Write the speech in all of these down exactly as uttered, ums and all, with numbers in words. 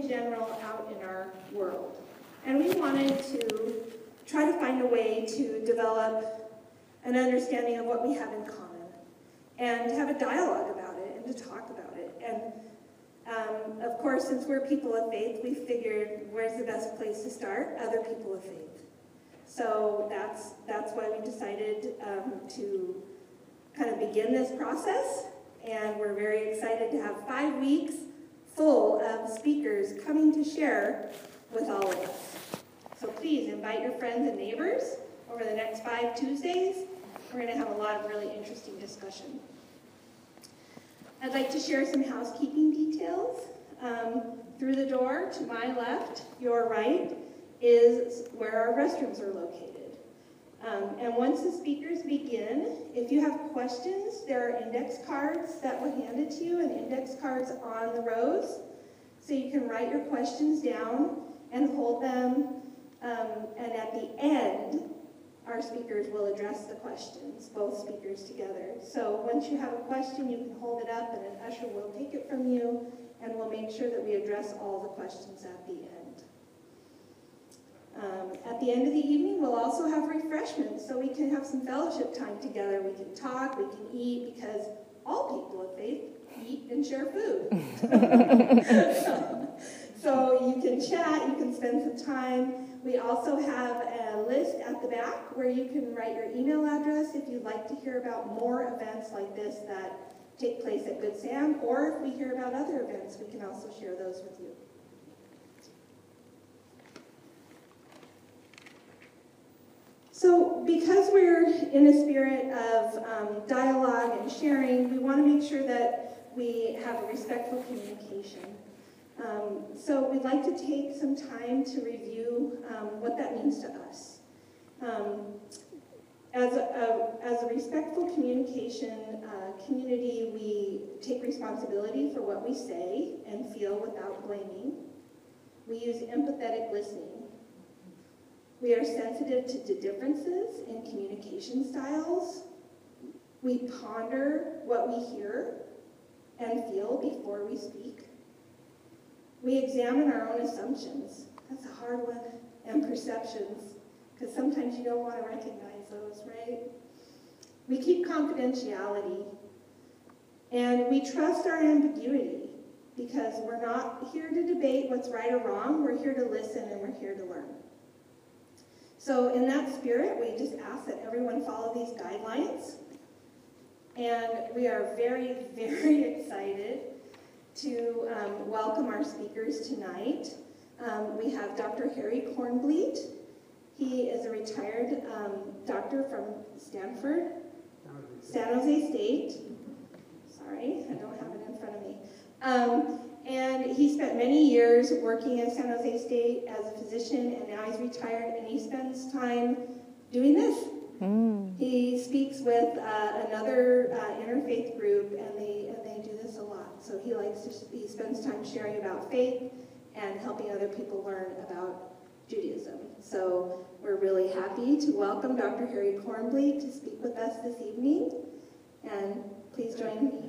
in general out in our world. And we wanted to try to find a way to develop an understanding of what we have in common and to have a dialogue about it and to talk about it. And um, of course, since we're people of faith, we figured where's the best place to start? Other people of faith. So that's, that's why we decided um, to kind of begin this process. And we're very excited to have five weeks full of speakers coming to share with all of us. So please invite your friends and neighbors over the next five Tuesdays. We're going to have a lot of really interesting discussion. I'd like to share some housekeeping details. Um, through the door to my left, your right, is where our restrooms are located. Um, and once the speakers begin, if you have questions, there are index cards that were handed to you and index cards on the rows. So you can write your questions down and hold them. Um, and at the end, our speakers will address the questions, both speakers together. So once you have a question, you can hold it up and an usher will take it from you, and we'll make sure that we address all the questions at the end. Um, at the end of the evening, we'll also have refreshments, so we can have some fellowship time together. We can talk, we can eat, because all people of faith eat and share food. So you can chat, you can spend some time. We also have a list at the back where you can write your email address if you'd like to hear about more events like this that take place at Good Sam, or if we hear about other events, we can also share those with you. So because we're in a spirit of um, dialogue and sharing, we want to make sure that we have a respectful communication. Um, so we'd like to take some time to review um, what that means to us. Um, as, a, a, as a respectful communication uh, community, we take responsibility for what we say and feel without blaming. We use empathetic listening. We are sensitive to the differences in communication styles. We ponder what we hear and feel before we speak. We examine our own assumptions. That's a hard one. And perceptions, because sometimes you don't want to recognize those, right? We keep confidentiality. And we trust our ambiguity, because we're not here to debate what's right or wrong. We're here to listen and we're here to learn. So in that spirit, we just ask that everyone follow these guidelines. And we are very, very excited to um, welcome our speakers tonight. Um, we have Doctor Harry Kornblit. He is a retired um, doctor from Stanford, San Jose State. Sorry, I don't have it in front of me. Um, And he spent many years working at San Jose State as a physician, and now he's retired, and he spends time doing this. Mm. He speaks with uh, another uh, interfaith group, and they and they do this a lot. So he likes to, he spends time sharing about faith and helping other people learn about Judaism. So we're really happy to welcome Doctor Harry Kornblit to speak with us this evening, and please join me.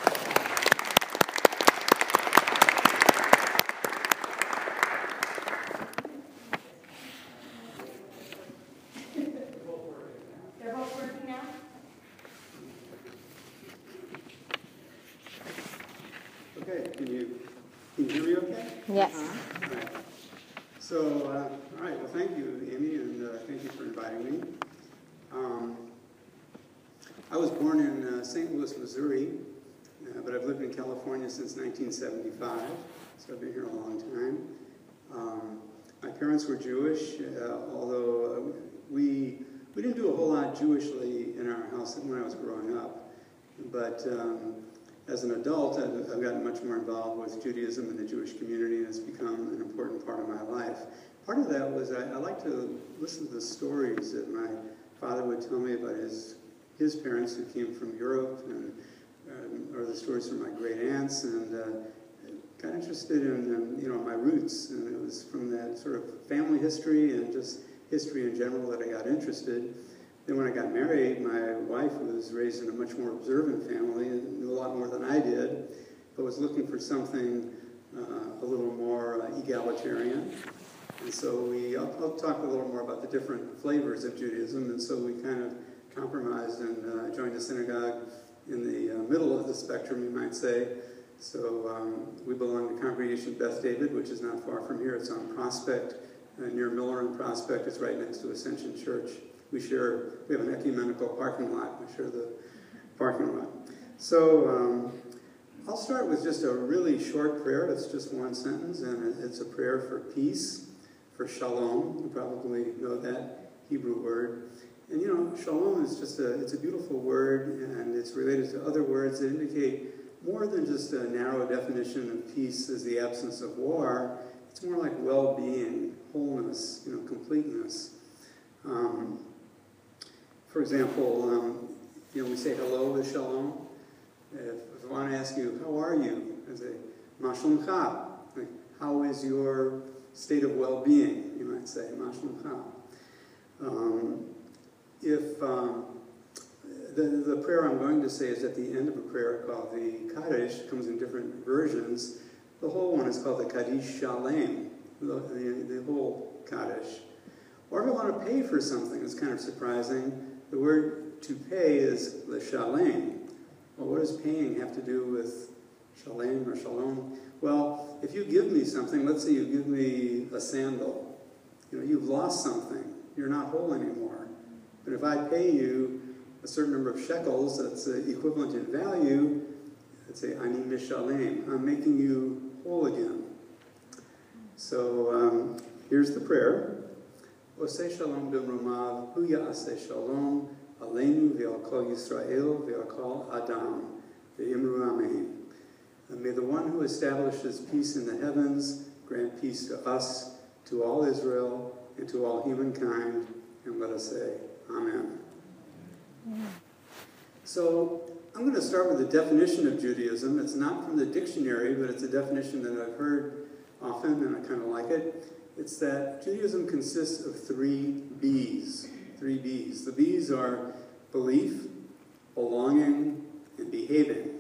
Okay, can you, can you hear me okay? Yes. All right. So, uh, all right, well, thank you, Amy, and uh, thank you for inviting me. Um, I was born in uh, Saint Louis, Missouri, uh, but I've lived in California since nineteen seventy-five, so I've been here a long time. Um, my parents were Jewish, uh, although uh, we, we didn't do a whole lot Jewishly in our house when I was growing up, but um, as an adult, I've, I've gotten much more involved with Judaism and the Jewish community, and it's become an important part of my life. Part of that was I, I like to listen to the stories that my father would tell me about his his parents who came from Europe, and um, or the stories from my great aunts, and uh, got interested in um, you know my roots, and it was from that sort of family history and just history in general that I got interested. Then when I got married, my wife was raised in a much more observant family and knew a lot more than I did, but was looking for something uh, a little more uh, egalitarian. And so we, I'll, I'll talk a little more about the different flavors of Judaism, and so we kind of compromised and uh, joined a synagogue in the uh, middle of the spectrum, you might say. So um, we belong to Congregation Beth David, which is not far from here. It's on Prospect, uh, near Miller and Prospect. It's right next to Ascension Church. We share, we have an ecumenical parking lot. We share the parking lot. So um, I'll start with just a really short prayer. It's just one sentence, and it's a prayer for peace, for shalom. You probably know that Hebrew word. And you know, shalom is just a, it's a beautiful word, and it's related to other words that indicate more than just a narrow definition of peace as the absence of war. It's more like well-being, wholeness, you know, completeness. Um, for example, um, you know, we say hello with shalom. If, if I want to ask you, how are you? I say, ma shlomcha. Like, how is your state of well-being? You might say, ma shlomcha. Um, if um, the, the prayer I'm going to say is at the end of a prayer called the Kaddish, comes in different versions. The whole one is called the Kaddish Shalem, the, the, the whole Kaddish. Or if I want to pay for something, it's kind of surprising. The word to pay is l'shalem. Well, what does paying have to do with shalem or shalom? Well, if you give me something, let's say you give me a sandal. You know, you've lost something. You're not whole anymore. But if I pay you a certain number of shekels that's uh, equivalent in value, let's say, ani mishalem, I'm making you whole again. So um, here's the prayer. Oseh shalom b'mromav, hu ya'aseh shalom, aleinu ve'al kol Yisrael ve'al kol Adam, ve'imru amen. And may the one who establishes peace in the heavens grant peace to us, to all Israel, and to all humankind, and let us say, Amen. So I'm going to start with a definition of Judaism. It's not from the dictionary, but it's a definition that I've heard often, and I kind of like it. It's that Judaism consists of three B's. Three B's. The B's are belief, belonging, and behaving.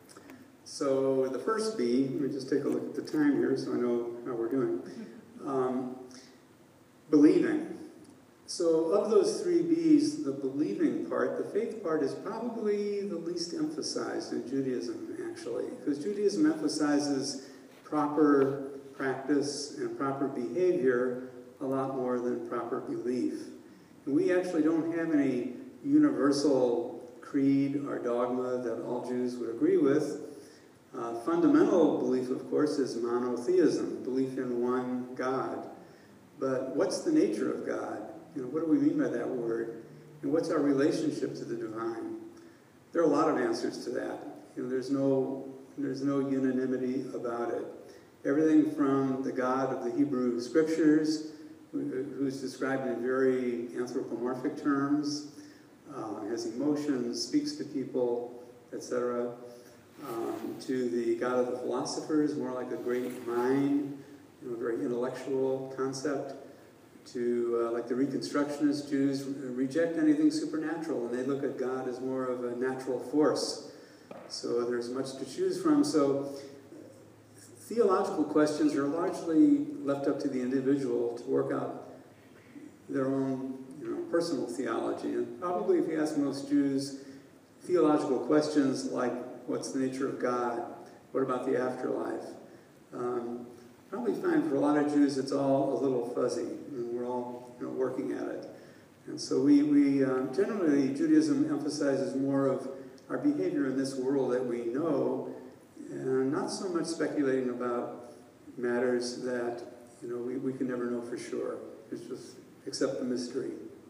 So the first B, let me just take a look at the time here so I know how we're doing. Um, believing. So of those three B's, the believing part, the faith part, is probably the least emphasized in Judaism, actually, because Judaism emphasizes proper practice and proper behavior a lot more than proper belief. And we actually don't have any universal creed or dogma that all Jews would agree with. Uh, fundamental belief, of course, is monotheism, belief in one God. But what's the nature of God? You know, what do we mean by that word? And what's our relationship to the divine? There are a lot of answers to that. You know, there's no, there's no unanimity about it. Everything from the God of the Hebrew Scriptures, who, who's described in very anthropomorphic terms, uh, has emotions, speaks to people, et cetera, um, to the God of the philosophers, more like a great mind, you know, a very intellectual concept, to uh, like the Reconstructionist Jews reject anything supernatural, and they look at God as more of a natural force. So there's much to choose from. So theological questions are largely left up to the individual to work out their own, you know, personal theology. And probably if you ask most Jews theological questions like, what's the nature of God? What about the afterlife? Um, probably find for a lot of Jews it's all a little fuzzy, and we're all, you know, working at it. And so we, we um, generally, Judaism emphasizes more of our behavior in this world that we know, and not so much speculating about matters that, you know, we, we can never know for sure. It's just accept the mystery.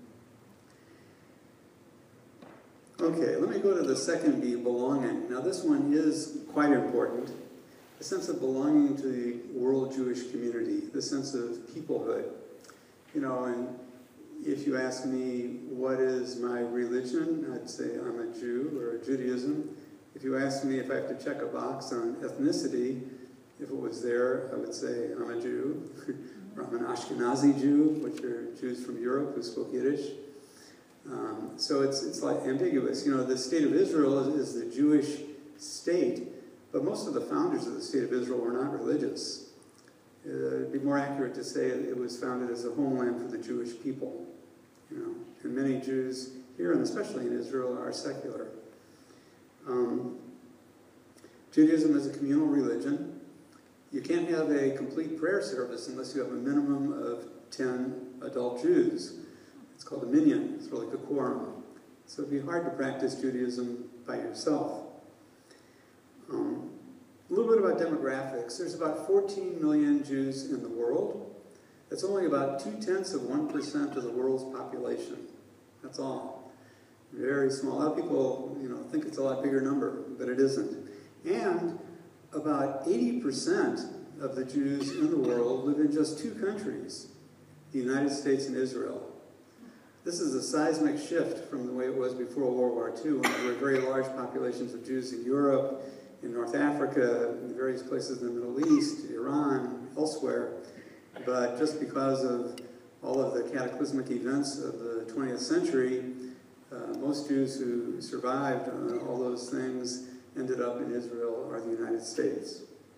Okay, let me go to the second B, belonging. Now this one is quite important. The sense of belonging to the world Jewish community, the sense of peoplehood. You know, and if you ask me, what is my religion? I'd say I'm a Jew, or Judaism. If you ask me if I have to check a box on ethnicity, if it was there, I would say I'm a Jew. Or I'm an Ashkenazi Jew, which are Jews from Europe who spoke Yiddish. Um, so it's, it's like ambiguous. You know, the state of Israel is, is the Jewish state, but most of the founders of the state of Israel were not religious. Uh, it'd be more accurate to say it was founded as a homeland for the Jewish people. You know, and many Jews here, and especially in Israel, are secular. Um, Judaism is a communal religion. You can't have a complete prayer service unless you have a minimum of ten adult Jews. It's called a minyan. It's like a quorum. So it'd be hard to practice Judaism by yourself. Um, a little bit about demographics. There's about fourteen million Jews in the world. That's only about two-tenths of one percent of the world's population. That's all. Very small. A lot of people, you know, think it's a lot bigger number, but it isn't. And about eighty percent of the Jews in the world live in just two countries, the United States and Israel. This is a seismic shift from the way it was before World War Two, when there were very large populations of Jews in Europe, in North Africa, in various places in the Middle East, Iran, elsewhere. But just because of all of the cataclysmic events of the twentieth century, uh, most Jews who survived uh, all those things ended up in Israel or the United States.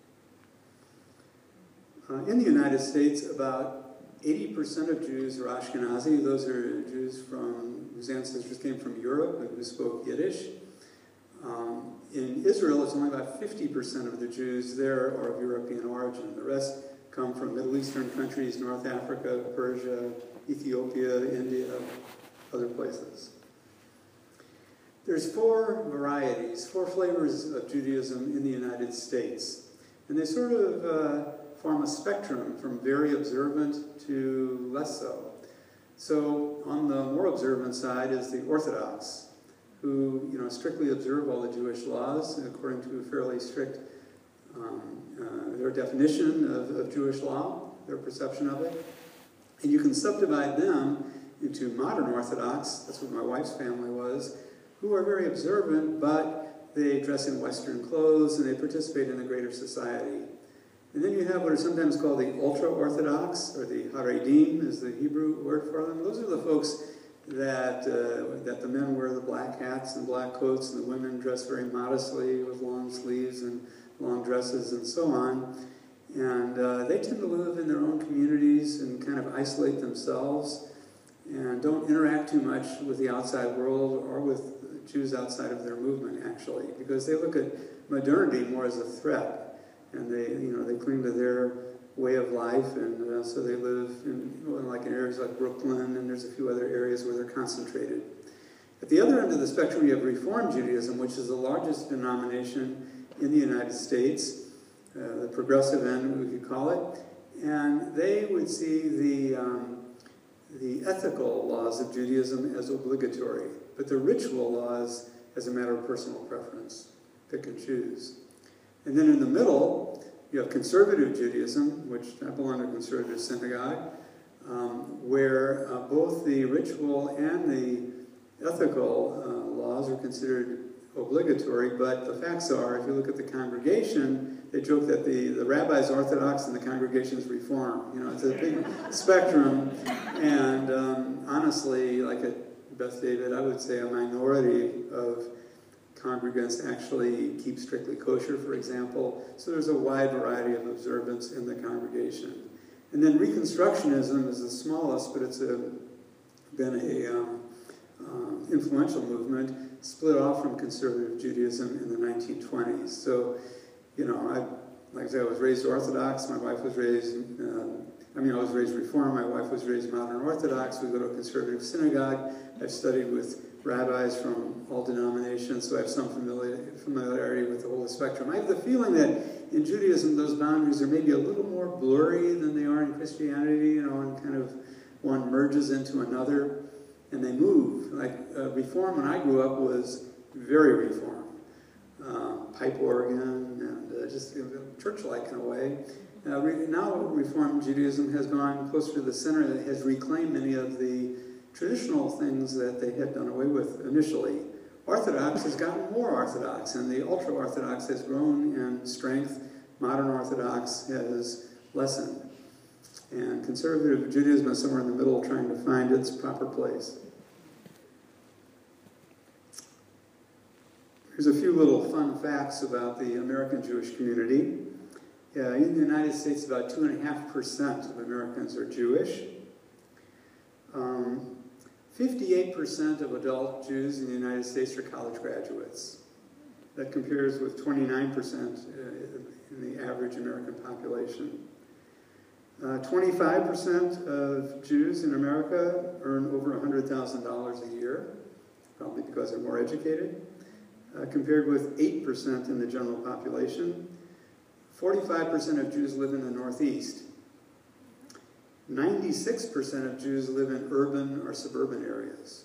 Uh, in the United States, about eighty percent of Jews are Ashkenazi. Those are Jews from, whose ancestors came from Europe and who spoke Yiddish. Um, in Israel, it's only about fifty percent of the Jews there are of European origin. The rest come from Middle Eastern countries, North Africa, Persia, Ethiopia, India, other places. There's four varieties, four flavors of Judaism in the United States. And they sort of uh, form a spectrum from very observant to less so. So on the more observant side is the Orthodox, who, you know, strictly observe all the Jewish laws according to a fairly strict, um, uh, their definition of, of Jewish law, their perception of it. And you can subdivide them into modern Orthodox, that's what my wife's family was, who are very observant, but they dress in Western clothes and they participate in the greater society. And then you have what are sometimes called the ultra-Orthodox, or the Haredim is the Hebrew word for them. Those are the folks that, uh, that the men wear the black hats and black coats, and the women dress very modestly with long sleeves and long dresses and so on. And uh, they tend to live in their own communities and kind of isolate themselves and don't interact too much with the outside world or with Jews outside of their movement, actually, because they look at modernity more as a threat. And they, you know, they cling to their way of life, and uh, so they live in, you know, like in areas like Brooklyn, and there's a few other areas where they're concentrated. At the other end of the spectrum, you have Reform Judaism, which is the largest denomination in the United States, uh, the progressive end, we could call it, and they would see the um, the ethical laws of Judaism as obligatory, but the ritual laws as a matter of personal preference. Pick and choose. And then in the middle, you have conservative Judaism, which I belong to a conservative synagogue, um, where uh, both the ritual and the ethical uh, laws are considered obligatory, but the facts are, if you look at the congregation, they joke that the, the rabbi's Orthodox and the congregation's Reform. You know, it's a big spectrum, and um, honestly, like at Beth David, I would say a minority of congregants actually keep strictly kosher, for example. So there's a wide variety of observance in the congregation. And then Reconstructionism is the smallest, but it's a, been a um, uh, influential movement, split off from conservative Judaism in the nineteen twenties. So, you know, I, like I said, I was raised Orthodox. My wife was raised, uh, I mean, I was raised Reform. My wife was raised modern Orthodox. We go to a conservative synagogue. I've studied with rabbis from all denominations, so I have some familiarity with the whole spectrum. I have the feeling that in Judaism, those boundaries are maybe a little more blurry than they are in Christianity, you know, and kind of one merges into another, and they move. Like uh, Reform, when I grew up, was very Reform. Uh, pipe organ, and uh, just you know, church-like in a way. Uh, re now Reform Judaism has gone closer to the center, and it has reclaimed many of the traditional things that they had done away with initially. Orthodox has gotten more Orthodox, and the ultra-Orthodox has grown in strength. Modern Orthodox has lessened. And conservative Judaism is somewhere in the middle, trying to find its proper place. Here's a few little fun facts about the American Jewish community. Uh, in the United States, about two and a half percent of Americans are Jewish. Um, fifty-eight percent of adult Jews in the United States are college graduates. That compares with twenty-nine percent uh, in the average American population. Uh, twenty-five percent of Jews in America earn over one hundred thousand dollars a year, probably because they're more educated, uh, compared with eight percent in the general population. forty-five percent of Jews live in the Northeast. ninety-six percent of Jews live in urban or suburban areas.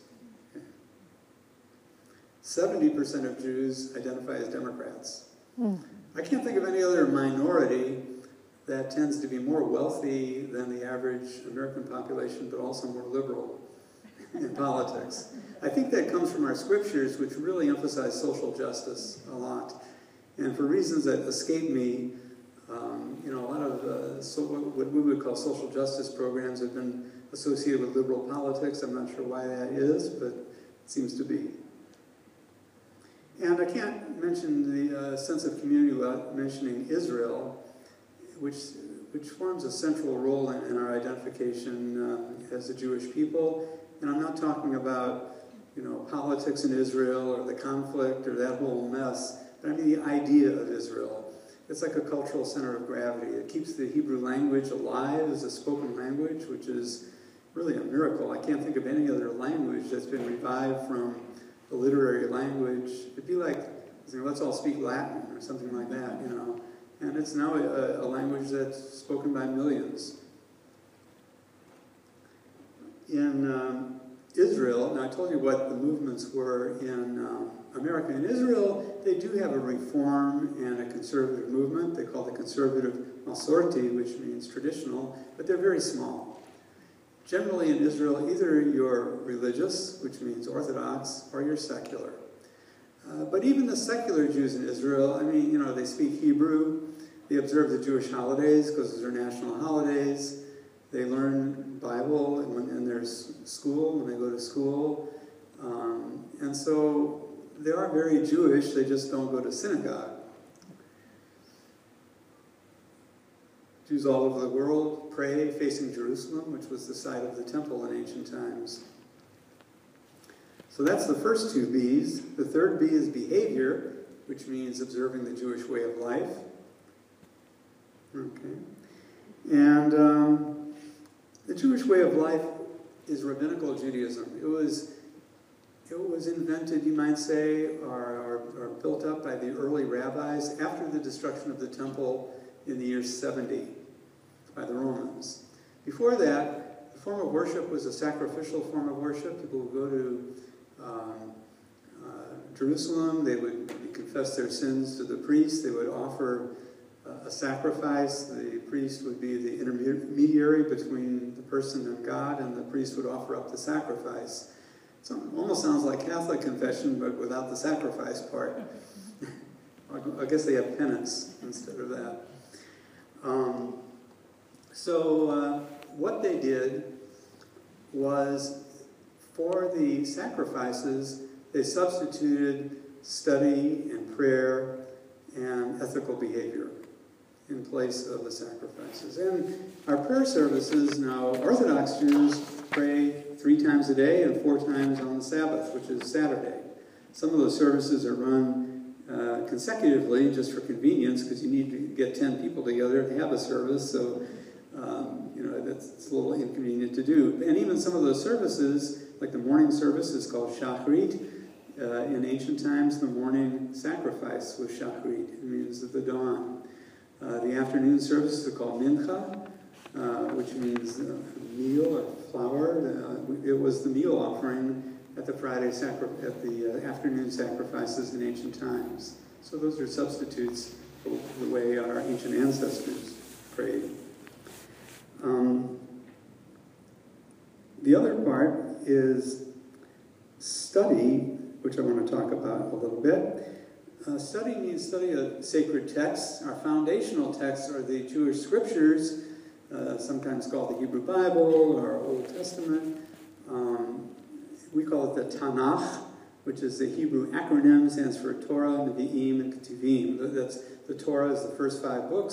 seventy percent of Jews identify as Democrats. Mm. I can't think of any other minority that tends to be more wealthy than the average American population, but also more liberal in politics. I think that comes from our scriptures, which really emphasize social justice a lot. And for reasons that escape me, um, you know, a lot of uh, so what we would call social justice programs have been associated with liberal politics. I'm not sure why that is, but it seems to be. And I can't mention the uh, sense of community without mentioning Israel, which, which forms a central role in, in our identification um, as a Jewish people. And I'm not talking about, you know, politics in Israel or the conflict or that whole mess, but I mean the idea of Israel. It's like a cultural center of gravity. It keeps the Hebrew language alive as a spoken language, which is really a miracle. I can't think of any other language that's been revived from the literary language. It'd be like, you know, let's all speak Latin or something like that, you know. And it's now a, a language that's spoken by millions. In um, Israel, now I told you what the movements were in um, America. In Israel, they do have a reform and a conservative movement. They call it conservative Masorti, which means traditional, but they're very small. Generally in Israel, either you're religious, which means Orthodox, or you're secular. Uh, but even the secular Jews in Israel, I mean, you know, they speak Hebrew, they observe the Jewish holidays because those are national holidays, they learn Bible in, in their school, when they go to school, um, and so they are very Jewish, they just don't go to synagogue. Jews all over the world pray facing Jerusalem, which was the site of the temple in ancient times. So that's the first two B's. The third B is behavior, which means observing the Jewish way of life. Okay. And um, the Jewish way of life is rabbinical Judaism. It was, it was invented, you might say, or, or, or built up by the early rabbis after the destruction of the temple in the year seventy by the Romans. Before that, the form of worship was a sacrificial form of worship. People would go to um, uh, Jerusalem, they would confess their sins to the priest, they would offer uh, a sacrifice. The priest would be the intermediary between the person and God, and the priest would offer up the sacrifice. So it almost sounds like Catholic confession, but without the sacrifice part. I guess they have penance instead of that. Um, so uh, what they did was, for the sacrifices, they substituted study and prayer and ethical behavior in place of the sacrifices. And our prayer services now, Orthodox Jews pray three times a day and four times on the Sabbath, which is Saturday. Some of those services are run Uh, consecutively, just for convenience, because you need to get ten people together to have a service, so um, you know that's it's a little inconvenient to do. And even some of those services, like the morning service is called Shachrit. Uh, in ancient times, the morning sacrifice was Shachrit. It means at the dawn. Uh, the afternoon services are called Mincha, uh, which means uh, meal or flour. Uh, it was the meal offering at the Friday sacri at the uh, afternoon sacrifices in ancient times. So those are substitutes for the way our ancient ancestors prayed. Um, the other part is study, which I want to talk about a little bit. Uh, study means study of sacred texts. Our foundational texts are the Jewish scriptures, uh, sometimes called the Hebrew Bible or Old Testament. Um, We call it the Tanakh, which is the Hebrew acronym, stands for Torah, Nevi'im, and Ketuvim. That's, the Torah is the first five books,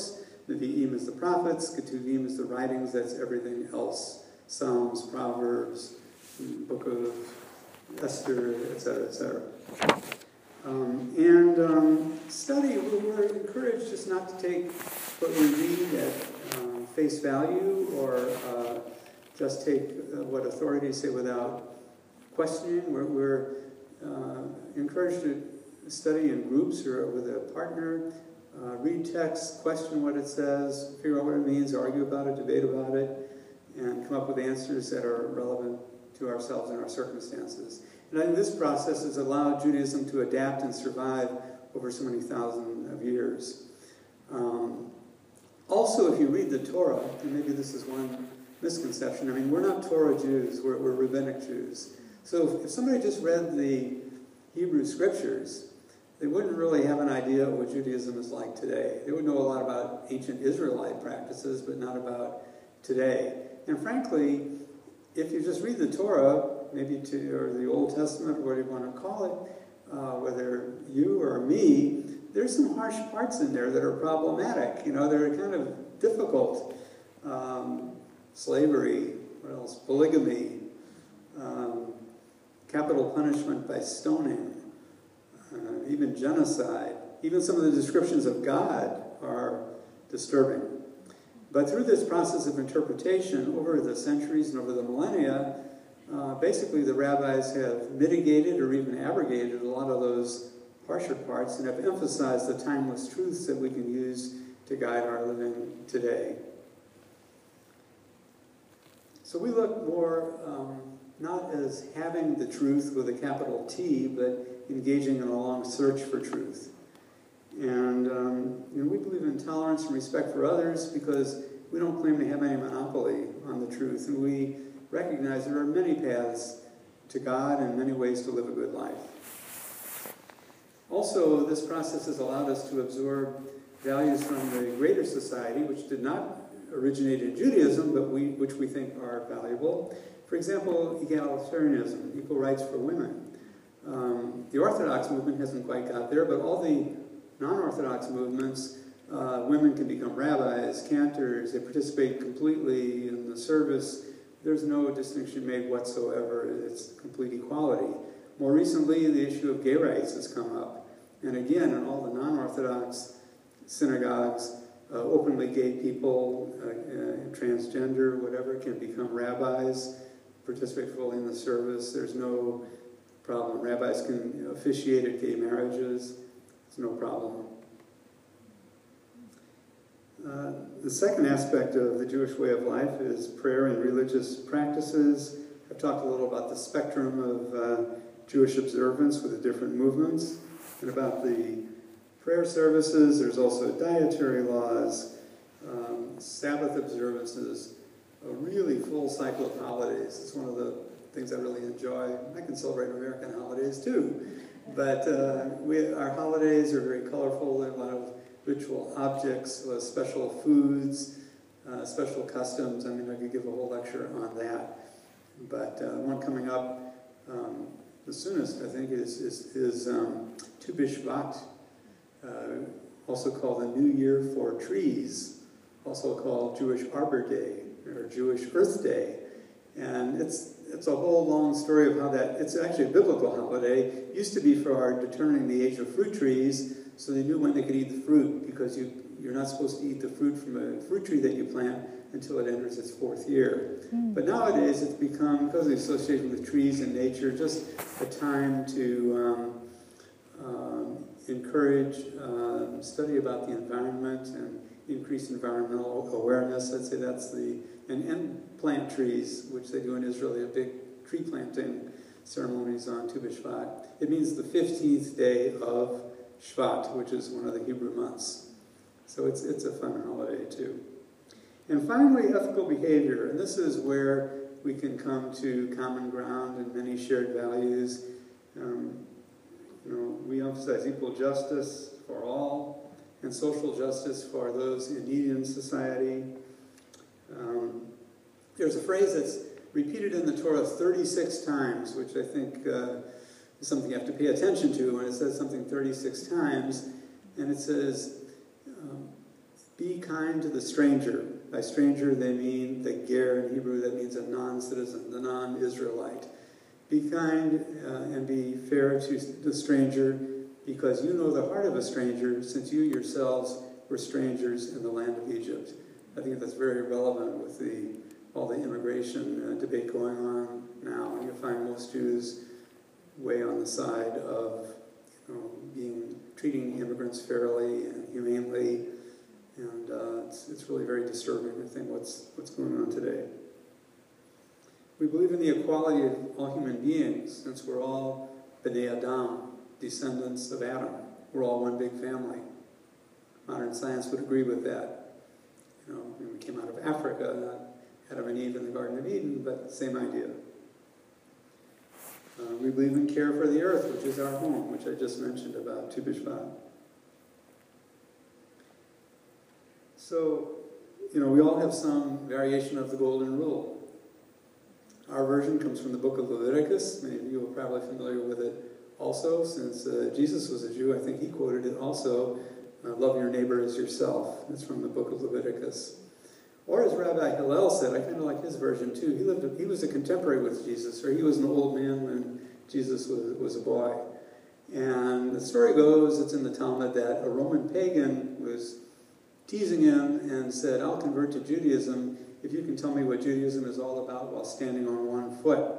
Nevi'im is the prophets, Ketuvim is the writings, that's everything else. Psalms, Proverbs, Book of Esther, et cetera, et cetera. Um, and um, study, we're encouraged just not to take what we read at uh, face value, or uh, just take uh, what authorities say without questioning. We're, we're uh, encouraged to study in groups or with a partner, uh, read text, question what it says, figure out what it means, argue about it, debate about it, and come up with answers that are relevant to ourselves and our circumstances. And I think this process has allowed Judaism to adapt and survive over so many thousands of years. Um, also, if you read the Torah, and maybe this is one misconception, I mean, we're not Torah Jews, we're, we're rabbinic Jews. So if, if somebody just read the Hebrew scriptures, they wouldn't really have an idea of what Judaism is like today. They would know a lot about ancient Israelite practices, but not about today. And frankly, if you just read the Torah, maybe to, or the Old Testament, or whatever you want to call it, uh, whether you or me, there's some harsh parts in there that are problematic. You know, they're kind of difficult. Um, slavery, what else? Polygamy, um, capital punishment by stoning, uh, even genocide. Even some of the descriptions of God are disturbing. But through this process of interpretation, over the centuries and over the millennia, uh, basically the rabbis have mitigated or even abrogated a lot of those harsher parts and have emphasized the timeless truths that we can use to guide our living today. So we look more um, not as having the truth with a capital T, but engaging in a long search for truth. And um, you know, we believe in tolerance and respect for others because we don't claim to have any monopoly on the truth. And we recognize there are many paths to God and many ways to live a good life. Also, this process has allowed us to absorb values from the greater society, which did not originate in Judaism, but we, which we think are valuable. For example, egalitarianism, equal rights for women. Um, the Orthodox movement hasn't quite got there, but all the non-Orthodox movements, uh, women can become rabbis, cantors, they participate completely in the service. There's no distinction made whatsoever. It's complete equality. More recently, the issue of gay rights has come up. And again, in all the non-Orthodox synagogues, uh, openly gay people, uh, uh, transgender, whatever, can become rabbis, participate fully in the service. There's no problem. Rabbis can officiate at gay marriages. It's no problem. Uh, the second aspect of the Jewish way of life is prayer and religious practices. I've talked a little about the spectrum of uh, Jewish observance with the different movements, and about the prayer services. There's also dietary laws, um, Sabbath observances, a really full cycle of holidays. It's one of the things I really enjoy. I can celebrate American holidays too, but uh, we, our holidays are very colorful. There are a lot of ritual objects, a lot of special foods, uh, special customs. I mean, I could give a whole lecture on that. But uh, one coming up um, the soonest, I think, is, is, is um, Tu B'Shvat, uh, also called the New Year for Trees, also called Jewish Arbor Day, or Jewish Earth Day. And it's it's a whole long story of how that, it's actually a biblical holiday. It used to be for our determining the age of fruit trees, so they knew when they could eat the fruit, because you, you're not supposed to eat the fruit from a fruit tree that you plant until it enters its fourth year. Mm. But nowadays it's become, because it's associated with trees and nature, just a time to um, um, encourage um, study about the environment and increase environmental awareness. I'd say that's the, and, and plant trees, which they do in Israel. They have big tree planting ceremonies on Tu B'Shvat. It means the fifteenth day of Shvat, which is one of the Hebrew months. So it's, it's a fun holiday too. And finally, ethical behavior. And this is where we can come to common ground and many shared values. Um, you know, we emphasize equal justice for all and social justice for those in need in society. Um, there's a phrase that's repeated in the Torah thirty-six times, which I think uh, is something you have to pay attention to when it says something thirty-six times. And it says, um, Be kind to the stranger. By stranger, they mean the ger in Hebrew. That means a non-citizen, the non-Israelite. Be kind uh, and be fair to the stranger, because you know the heart of a stranger, since you yourselves were strangers in the land of Egypt. I think that's very relevant with the all the immigration uh, debate going on now. And you find most Jews way on the side of you know, being treating immigrants fairly and humanely, and uh, it's, it's really very disturbing, I think, what's, what's going on today. We believe in the equality of all human beings, since we're all B'nai Adam, descendants of Adam. We're all one big family. Modern science would agree with that. You know, we came out of Africa, not Adam and Eve in the Garden of Eden, but same idea. Uh, we believe in care for the earth, which is our home, which I just mentioned about Tu B'Shvat. So, you know, we all have some variation of the Golden Rule. Our version comes from the book of Leviticus. Many of you are probably familiar with it also, since uh, Jesus was a Jew. I think he quoted it also, uh, love your neighbor as yourself. It's from the book of Leviticus. Or as Rabbi Hillel said, I kind of like his version too. He lived. He was a contemporary with Jesus, or he was an old man when Jesus was, was a boy. And the story goes, it's in the Talmud, that a Roman pagan was teasing him and said, I'll convert to Judaism if you can tell me what Judaism is all about while standing on one foot.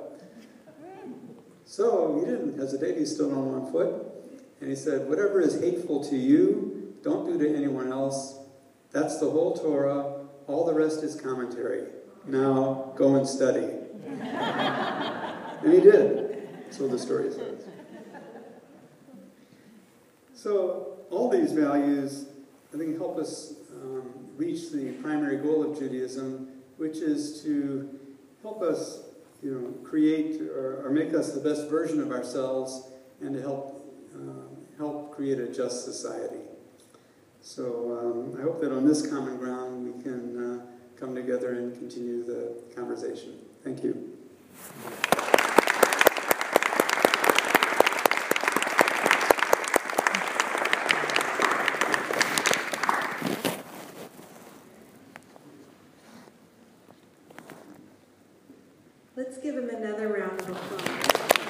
So he didn't hesitate. He stood on one foot. And he said, whatever is hateful to you, don't do to anyone else. That's the whole Torah. All the rest is commentary. Now, go and study. And he did. So the story says. So all these values, I think, help us um, reach the primary goal of Judaism, which is to help us, you know, create or, or make us the best version of ourselves, and to help uh, help create a just society. So um, I hope that on this common ground we can uh, come together and continue the conversation. Thank you. Let's give him another round of applause.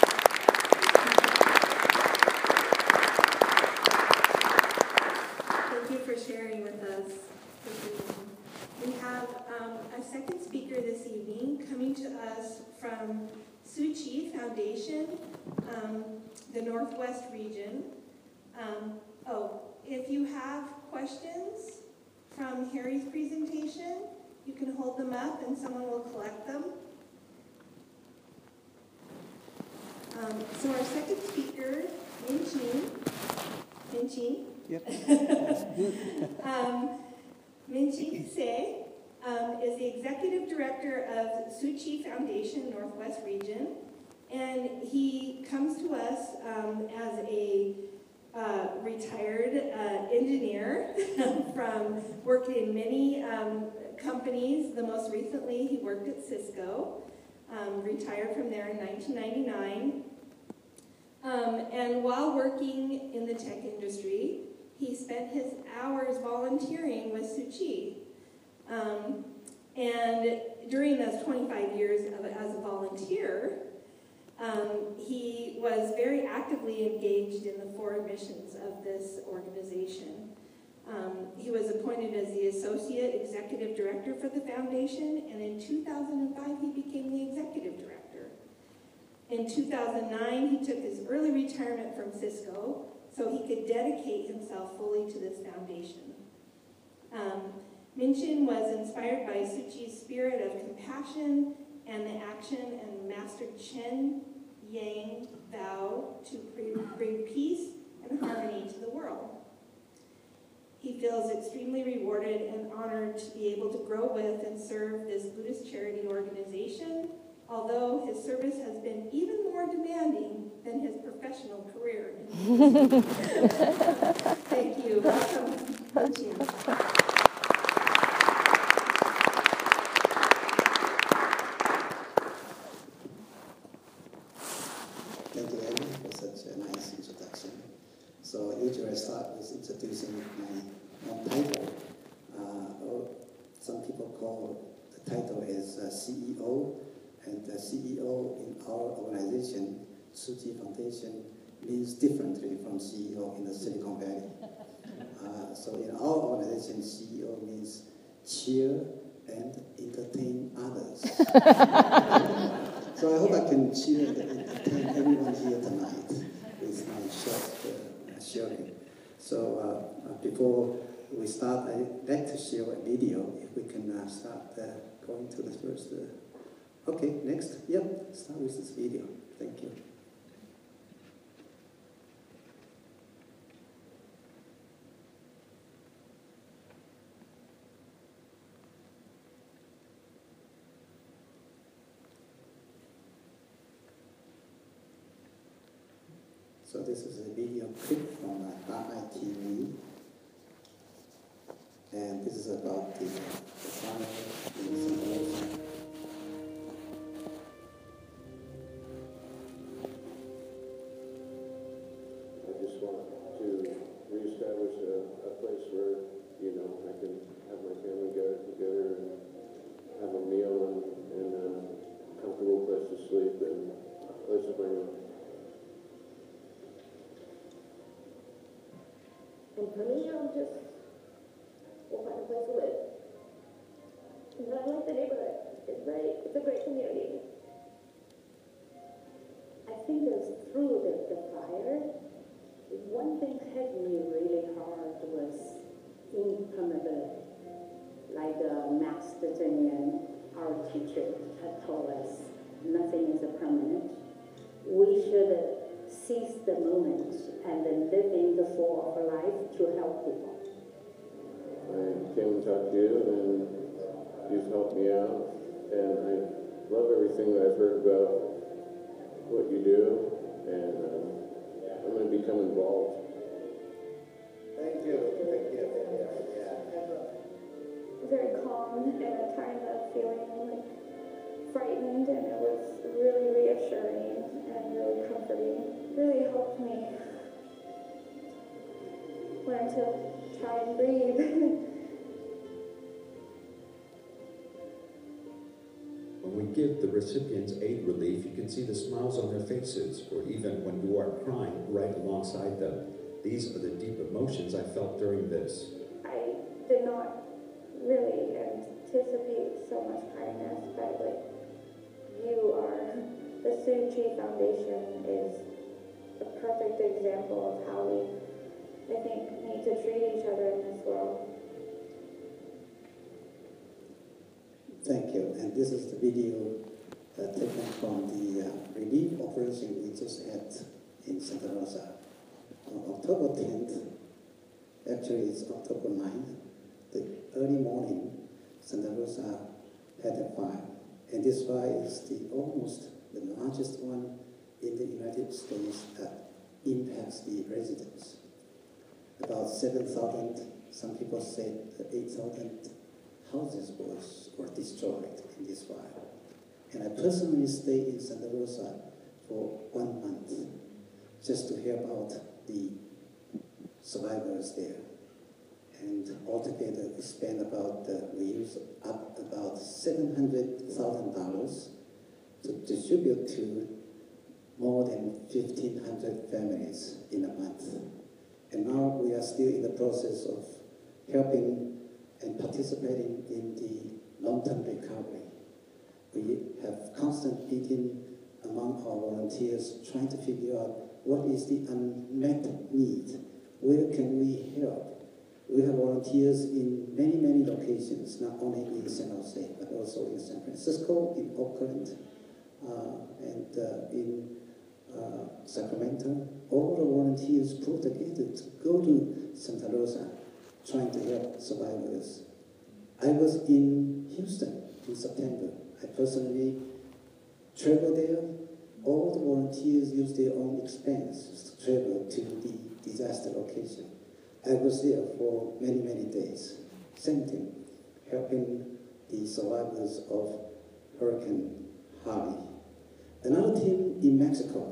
Thank you for sharing with us this evening. We have um, a second speaker this evening coming to us from Tzu Chi Foundation, um, the Northwest region. Um, oh, if you have questions from Harry's presentation, you can hold them up and someone will collect them. Um, so our second speaker, Min Chin, Min Chin, Yep. um, Min Chin Se um, is the executive director of Tzu Chi Foundation Northwest Region, and he comes to us um, as a uh, retired uh, engineer from working in many um, companies. The most recently, he worked at Cisco. Um, retired from there in nineteen ninety-nine. Um, and while working in the tech industry, he spent his hours volunteering with Tzu Chi. Um, and during those twenty-five years of, as a volunteer, um, he was very actively engaged in the forward missions of this organization. Um, he was appointed as the Associate Executive Director for the Foundation, and in two thousand five he became the Executive Director. In two thousand nine, he took his early retirement from Cisco so he could dedicate himself fully to this foundation. Um, Min Chin was inspired by Tzu Chi's spirit of compassion and the action and mastered Chen Yang vow to bring peace and harmony to the world. He feels extremely rewarded and honored to be able to grow with and serve this Buddhist charity organization, although his service has been even more demanding than his professional career. Thank you. Welcome. Thank you. Thank you, Amy, for such a nice introduction. So usually I start with introducing my own title. Uh, title is uh, C E O, and the C E O in our organization, Tzu Chi Foundation, means differently from C E O in the Silicon Valley. Uh, so in our organization, C E O means cheer and entertain others. So I hope I can cheer and entertain everyone here tonight with my short uh, sharing. So uh, before we start, I'd like to share a video, if we can uh, start uh, going to the first. Uh, okay, next. Yep, start with this video. Thank you. So this is a video clip from uh, R I T V, and this is about the, the fire in Santa Rosa. I just want to reestablish a, a place where, you know, I can have my family gather together and have a meal and, and a comfortable place to sleep and a place to bring them. And for me, I'm just, we'll find a place to live. And I like the neighborhood. It's very, it's a great community. I think it was through the, the fire, one thing hit me really hard was impermeability. Like uh, Max D'Artagnan, our teacher, had told us, nothing is a permanent. We should seize the moment and then live in the flow of life to help people. I came and talked to you, and you've helped me out, and I love everything that I've heard about what you do, and um, I'm going to become involved. Thank you. Thank you. Yeah. Very calm and at times I was feeling like frightened, and it was really reassuring and really comforting. Really helped me learn to try and breathe. When we give the recipients aid relief, you can see the smiles on their faces, or even when you are crying right alongside them. These are the deep emotions I felt during this. I did not really anticipate so much kindness, but like you are, the Tzu Chi Foundation is a perfect example of how we, I think, need to treat each other in this world. Thank you. And this is the video uh, taken from the uh, relief operation we just had in Santa Rosa. On October tenth, actually it's October ninth, the early morning, Santa Rosa had a fire. And this fire is the almost the largest one in the United States that impacts the residents. About seven thousand, some people said eight thousand houses was, were destroyed in this fire. And I personally stayed in Santa Rosa for one month just to help out the survivors there. And altogether we spent about, uh, we used up about seven hundred thousand dollars to distribute to more than fifteen hundred families in a month. And now we are still in the process of helping and participating in the long-term recovery. We have constant meeting among our volunteers trying to figure out what is the unmet need, where can we help. We have volunteers in many, many locations, not only in San Jose, but also in San Francisco, in Oakland, uh, and uh, in uh, Sacramento. All the volunteers pulled together to go to Santa Rosa, trying to help survivors. I was in Houston in September. I personally traveled there. All the volunteers used their own expenses to travel to the disaster location. I was there for many, many days. Same thing, helping the survivors of Hurricane Harvey. Another team in Mexico,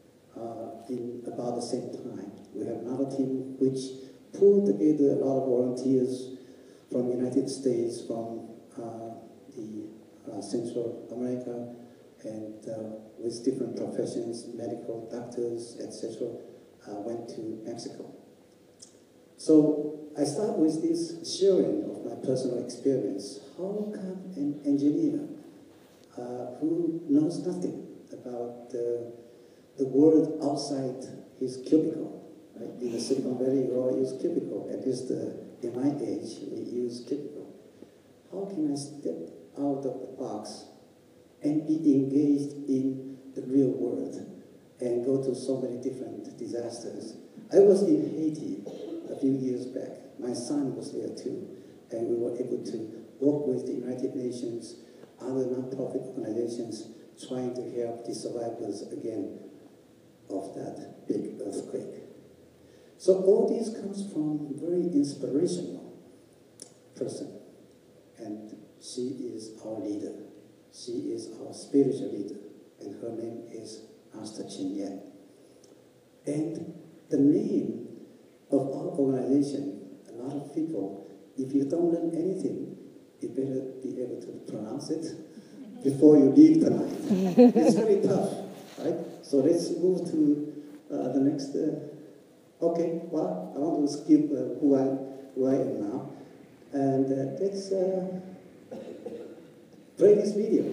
uh, in about the same time. We have another team which pulled together a lot of volunteers from the United States, from uh, the uh, Central America, and uh, with different professions, medical, doctors, et cetera, uh, went to Mexico. So I start with this sharing of my personal experience. How can an engineer uh, who knows nothing about the, the world outside his cubicle, right? In the Silicon Valley, we all use cubicle. At least uh, in my age, we use cubicle. How can I step out of the box and be engaged in the real world and go to so many different disasters? I was in Haiti a few years back. My son was there too, and we were able to work with the United Nations, other non-profit organizations, trying to help the survivors again of that big earthquake. So all this comes from a very inspirational person, and she is our leader. She is our spiritual leader, and her name is Master Cheng Yen. And the name of our organization, a lot of people, if you don't learn anything, you better be able to pronounce it before you leave tonight. It's very tough, right? So let's move to uh, the next. Uh, okay, well, I want to skip uh, who, I, who I am now. And uh, let's uh, play this video.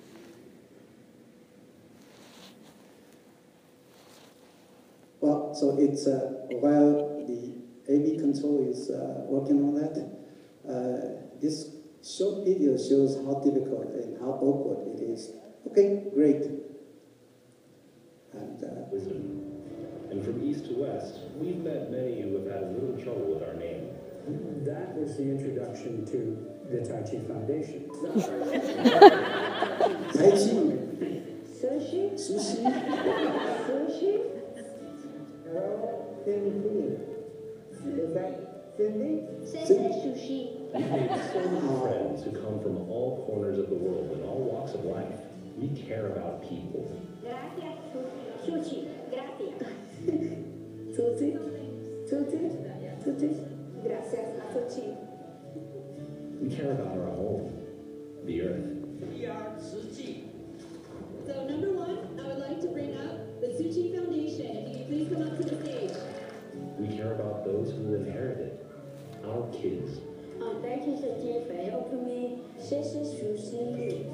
Well, so it's uh, while the A V control is uh, working on that, uh, this short video shows how difficult and how awkward it is. Okay, great. And, uh, Wisdom. And from east to west, we've met many who have had a little trouble with our name. That was the introduction to the Tai Chi Foundation. Tai Chi. Sushi? Sushi. Sushi? Hello, Cindy. Is that Cindy? Sensei sushi. We've made so many friends who come from all corners of the world and all walks of life. We care about people. Gracias, sushi. Gracias. Tutti? Tutti? Tutti? Gracias, sushi. We care about our home, the earth. We are Tzu Chi. So number one, I would like to bring up the Tzu Chi Foundation. If you could please come up to the stage. We care about those who will inherit it, our kids. Um, thank you, Sushi, for helping me. This is sushi.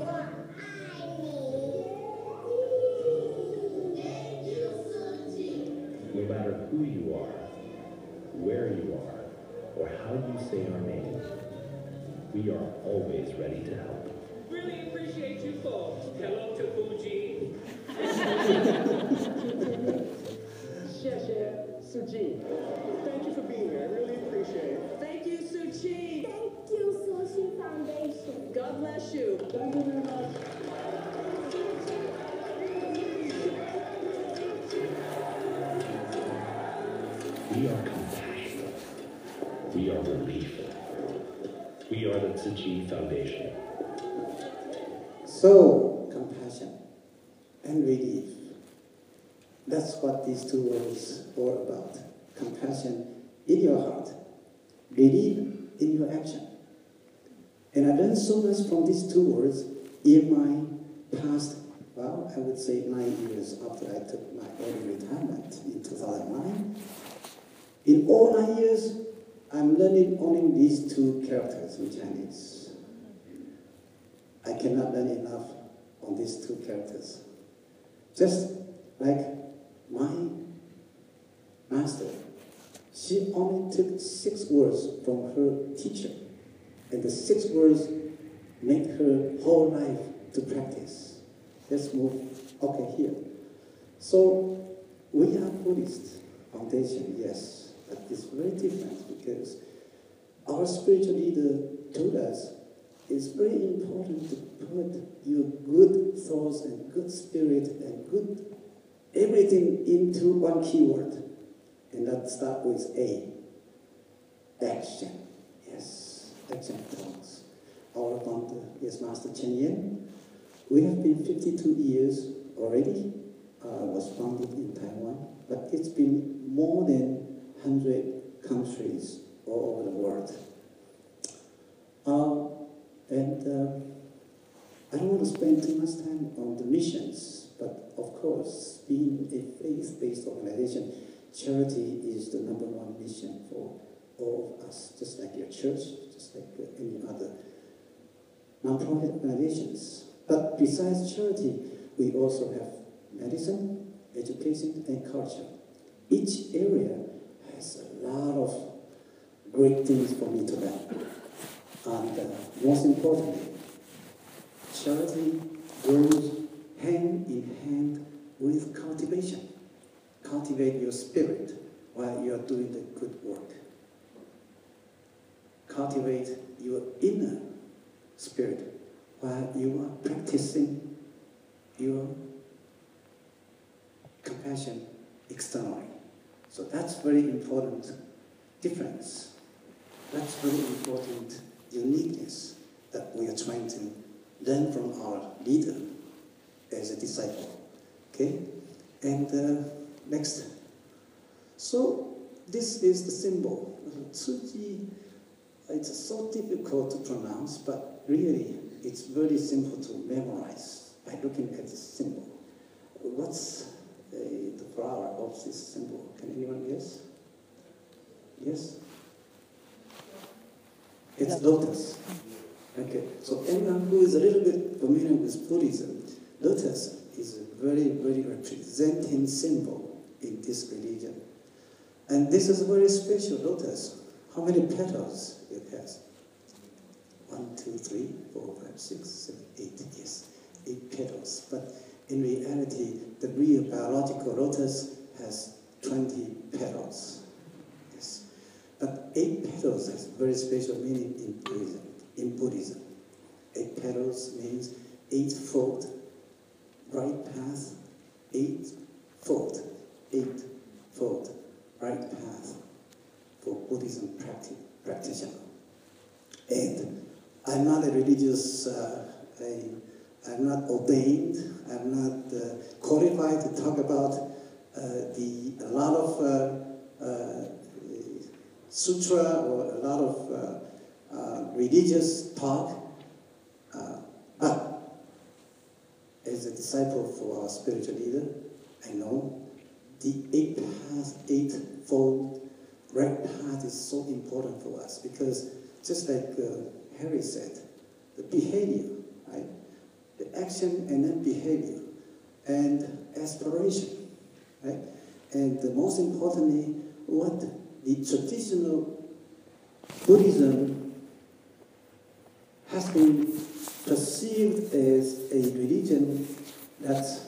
No matter who you are, where you are, or how you say our name, we are always ready to help. Really appreciate you folks. Hello to Fuji. Suji. Thank you for being here. I really appreciate it. Thank you, Tzu Chi. Thank you, Sushi Foundation. God bless you. Thank you very much. We are compassion. We are relief. We are the Tzu Chi Foundation. So, compassion and relief. That's what these two words are about. Compassion in your heart, relief in your action. And I learned so much from these two words in my past, well, I would say nine years after I took my early retirement in two thousand nine. In all nine years, I'm learning only these two characters in Chinese. I cannot learn enough on these two characters. Just like my master, she only took six words from her teacher, and the six words made her whole life to practice. Let's move, okay, here. So, we are Buddhist foundation, yes, but it's very different because our spiritual leader told us it's very important to put your good thoughts and good spirit and good everything into one keyword. And that start with A. Action. Yes, action talks. Our founder is Master Cheng Yen. We have been fifty-two years already. Uh, was founded in Taiwan, but it's been more than one hundred countries all over the world. Um, and uh, I don't want to spend too much time on the missions, but of course, being a faith-based organization, charity is the number one mission for all of us, just like your church, just like any other non-profit organizations. But besides charity, we also have medicine, education, and culture. Each area has a lot of great things for me to learn. And uh, most importantly, charity goes hand in hand with cultivation. Cultivate your spirit while you are doing the good work. Cultivate your inner spirit while you are practicing your compassion externally. So that's very important difference. That's very important uniqueness that we are trying to learn from our leader as a disciple. Okay? And uh, next. So this is the symbol. Tzu Chi, it's so difficult to pronounce, but really it's very simple to memorize by looking at the symbol. What's uh, the flower of this symbol? Can anyone guess? Yes? It's lotus. Okay, so anyone who is a little bit familiar with Buddhism, lotus is a very, very representing symbol in this religion. And this is a very special lotus. How many petals it has? One, two, three, four, five, six, seven, eight, yes, eight petals. But in reality, the real biological lotus has twenty petals. Yes. But eight petals has very special meaning in Buddhism. In Buddhism, eight petals means eightfold right path, eightfold, eightfold right path for Buddhism practi practitioner. And I'm not a religious, uh, I, I'm not ordained, I'm not uh, qualified to talk about uh, the a lot of uh, uh, sutra or a lot of uh, uh, religious talk, uh, but as a disciple for our spiritual leader, I know the eight path, eightfold right path is so important for us because just like uh, Harry said, the behavior, right? The action and then behavior and aspiration, right? And the most importantly, what the traditional Buddhism has been perceived as a religion that's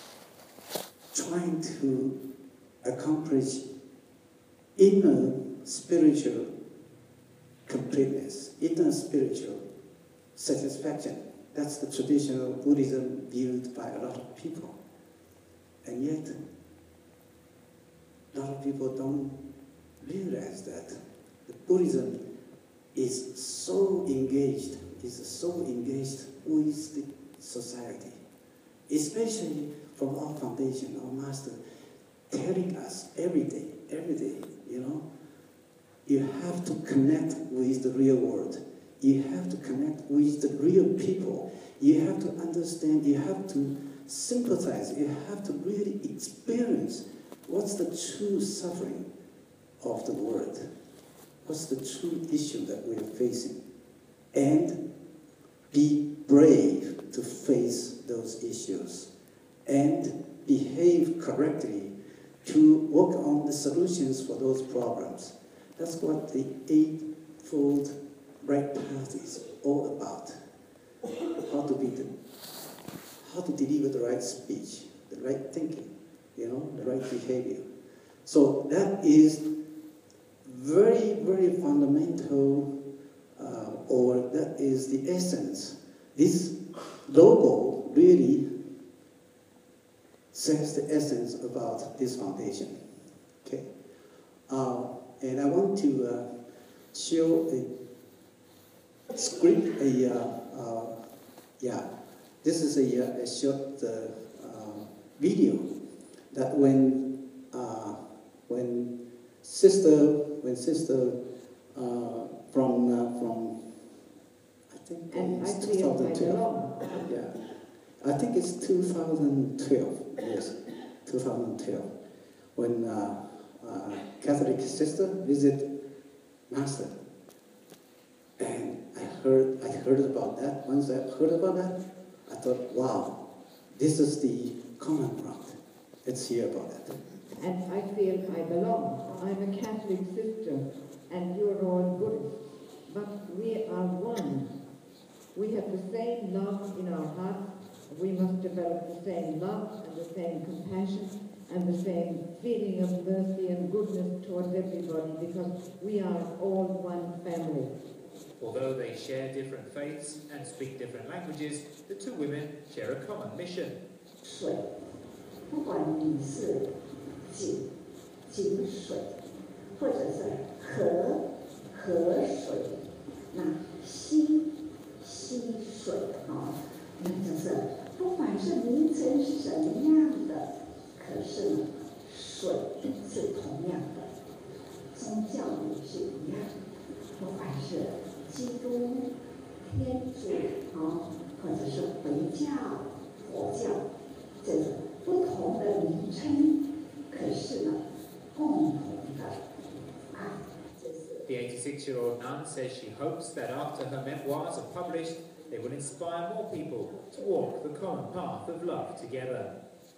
trying to accomplish inner spiritual completeness, inner spiritual satisfaction. That's the traditional Buddhism viewed by a lot of people. And yet, a lot of people don't realize that the Buddhism is so engaged, is so engaged with the society, especially from our foundation, our master, telling us every day, every day, you know, you have to connect with the real world. You have to connect with the real people. You have to understand, you have to sympathize, you have to really experience what's the true suffering of the world. What's the true issue that we are facing? And be brave to face those issues and behave correctly to work on the solutions for those problems. That's what the eightfold right path is all about. How to be the, how to deliver the right speech, the right thinking, you know, the right behavior. So that is very, very fundamental, uh, or that is the essence. This logo really says the essence about this foundation. Okay, uh, and I want to uh, show a script. A uh, uh, yeah, this is a, a short uh, uh, video that when uh, when sister when sister uh, from uh, from I think it's two thousand two. Yeah, I think it's two thousand twelve, yes, two thousand twelve, when uh, uh, Catholic sister visit Master. And I heard, I heard about that. Once I heard about that, I thought, wow, this is the common ground. Let's hear about that. And I feel I belong. I'm a Catholic sister, and you're all Buddhists. But we are one. We have the same love in our hearts. We must develop the same love and the same compassion and the same feeling of mercy and goodness towards everybody, because we are all one family. Although they share different faiths and speak different languages, the two women share a common mission. 水，不管你是井井水，或者是河河水，那溪溪水啊，那就是不管是名称是什么样的，可是呢，水是同样的，宗教也是一样，不管是基督、天主啊，或者是回教、佛教，这个不同的名称，可是呢，共同的爱。 The eighty-six-year-old nun says she hopes that after her memoirs are published, they will inspire more people to walk the common path of love together.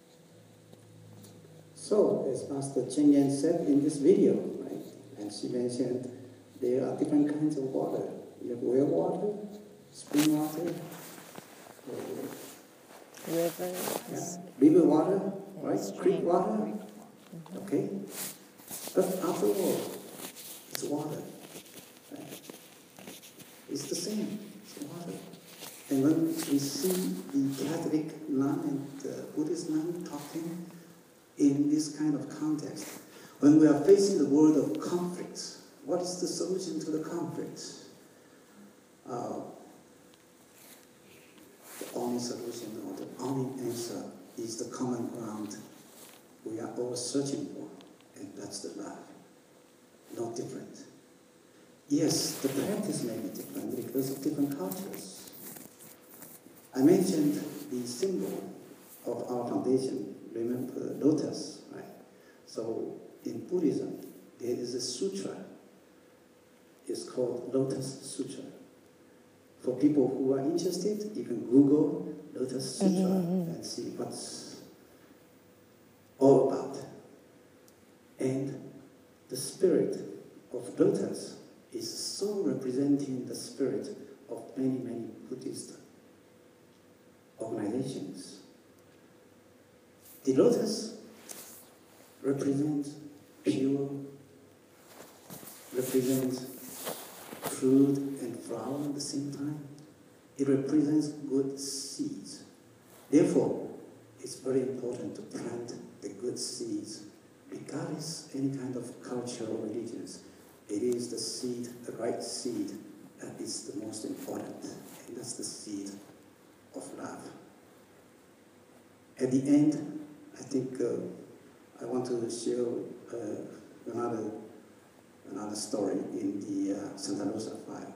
So, as Master Cheng Yen said in this video, right, and she mentioned there are different kinds of water. You have well water, spring water, Rivers. Yeah. River water, right? Creek water. Okay? But after all, it's water. Right? It's the same. It's water. And when we see the Catholic nun and the Buddhist nun talking in this kind of context, when we are facing the world of conflicts, what is the solution to the conflicts? Uh, the only solution or the only answer is the common ground we are all searching for, and that's the love. No different. Yes, the practice may be different because of different cultures. I mentioned the symbol of our foundation, remember lotus, right? So in Buddhism, there is a sutra. It's called Lotus Sutra. For people who are interested, you can Google Lotus Sutra mm-hmm. and see what's all about. And the spirit of lotus is so representing the spirit of many, many Buddhist organizations. The lotus represents pure, represents fruit and flower at the same time. It represents good seeds. Therefore, it's very important to plant the good seeds, regardless any kind of culture or religions. It is the seed, the right seed, that is the most important, and that's the seed of love. At the end, I think uh, I want to share uh, another another story in the uh, Santa Rosa file.